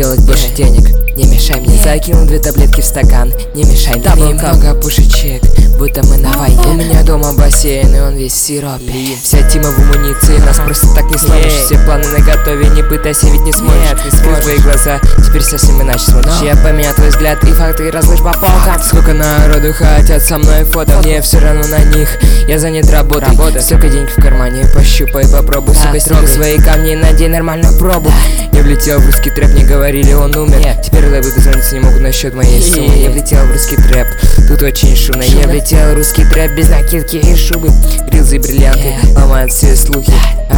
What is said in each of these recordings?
делать больше денег, не мешай мне. Закинул 2 таблетки в стакан, не мешай мне. Там много пушечек, будто мы на войне. У меня дома бассейн, и он весь в сиропе. Вся тима в амуниции, нас просто так не сломишь. Все планы наготове, не пытайся, ведь не сможешь. Скрыть твои глаза, теперь совсем иначе смотришь. Я поменял твой взгляд и факты разложь по полкам. Сколько народу хотят со мной фото, мне все равно на них, я занят работой. Столько денег в кармане, пощупай, попробуй. Сука, строгай свои камни, надей нормальную пробу. Я влетел в русский трэп, мне говорили, он умер. Теперь лейблы дозвониться не могут насчет моей суммы. Я влетел в русский трэп, тут очень шумно. Я влетел в русский трэп без накидки и шубы. Грилзы и бриллианты ломают все слухи.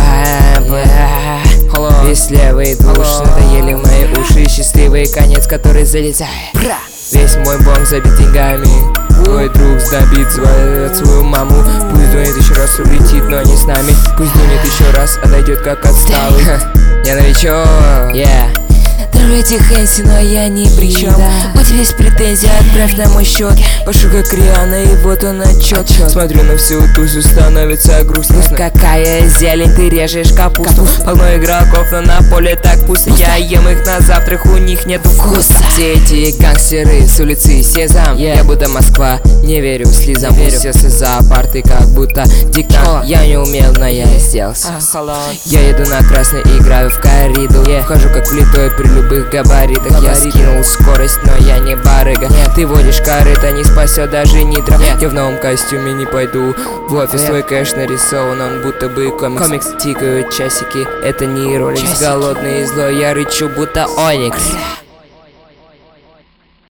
Весь левый душ, надоели мои уши. Счастливый конец, который залетает. Весь мой бонг забит деньгами. Твой друг забит, звонит свою маму. Пусть звонит еще раз, улетит, но не с нами. Пусть звонит еще раз, отойдет как отсталый. Я новичок, Тройте Хэнси, но я ни при чем. У тебя есть претензии, отправь на мой счет. Пошел как Риана, и вот он отчет. Смотрю на всю тусу, становится грустно. Какая зелень, ты режешь капусту. Полно игроков, но на поле так пусто. Я ем их на завтрак, у них нету вкуса. Все эти гангстеры с улицы Сезам. Я будто Москва, не верю слезам. Уселся за парты, как будто диктант. Я не умел, но я сделался. Я иду на красный, играю в корриду. Вхожу как влитой при любых габаритах. Я скинул скорость, но я не барыга. Ты водишь корыто, не спасет даже нитро. Я в новом костюме не пойду в офис. Твой кэш нарисован, он будто бы комикс. Тикают часики, это не роликс. Голодный и злой, я рычу будто Оникс.